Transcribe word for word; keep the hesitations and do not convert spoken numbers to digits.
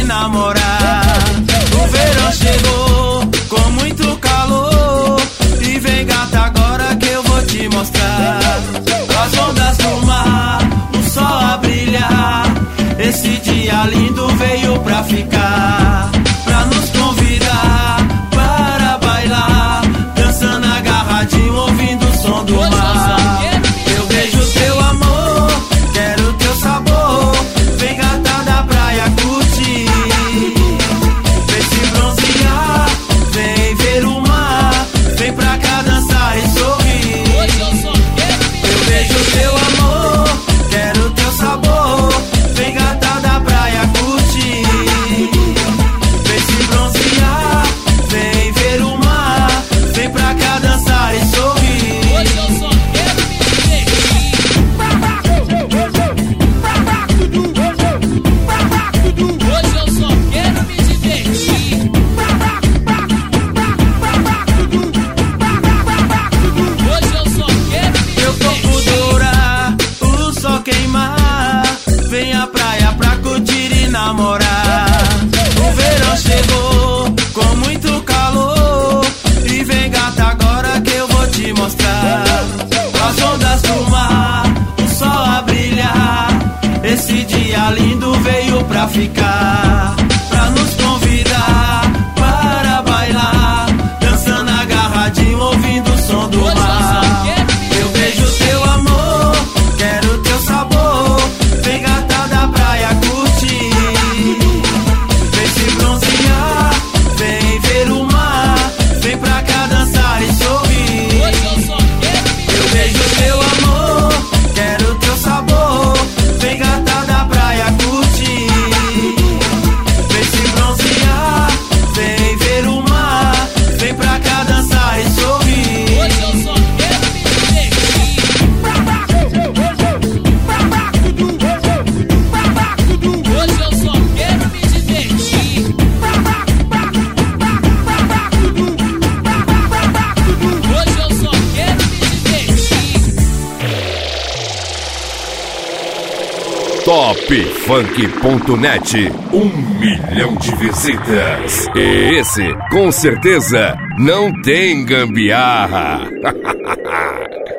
namorar. O verão chegou com muito calor, e vem gata agora que eu vou te mostrar. As ondas do mar, o sol a brilhar, esse dia lindo veio pra ficar, pra nos convidar para bailar, dançando agarradinho, ouvindo o som do mar. Eu beijo teu amor, quero teu sabor, vem gata da praia curtir, vem se bronzear, vem ver o mar, vem pra cá dançar e sorrir. Eu beijo teu amor, quero teu sabor, vem gata da praia curtir, vem se bronzear, vem ver o mar, vem pra cá dançar e sorrir. Hoje eu só quero me divertir. Hoje eu só quero me divertir. Hoje eu só quero me Meu corpo dourar, o sol queimar, vem à praia pra curtir e namorar. O verão chegou com muito calor, e vem gata agora que eu vou te mostrar. As ondas do mar, o sol a brilhar, esse dia lindo veio pra ficar, pra nos convidar para bailar, dançando agarradinho, ouvindo o som do mar. Eu beijo teu amor, quero teu sabor, vem gata da praia curtir, vem se bronzear, vem ver o mar, vem pra cá dançar e sorrir. Eu beijo teu amor, quero teu sabor, vem gata da praia curtir, vem se bronzear, vem ver o mar, vem pra cá dançar e sorrir. Hoje eu só quero me divertir. Hoje eu só quero me divertir. Hoje eu só quero me divertir. top funk ponto net, um milhão de visitas. E esse, com certeza, não tem gambiarra.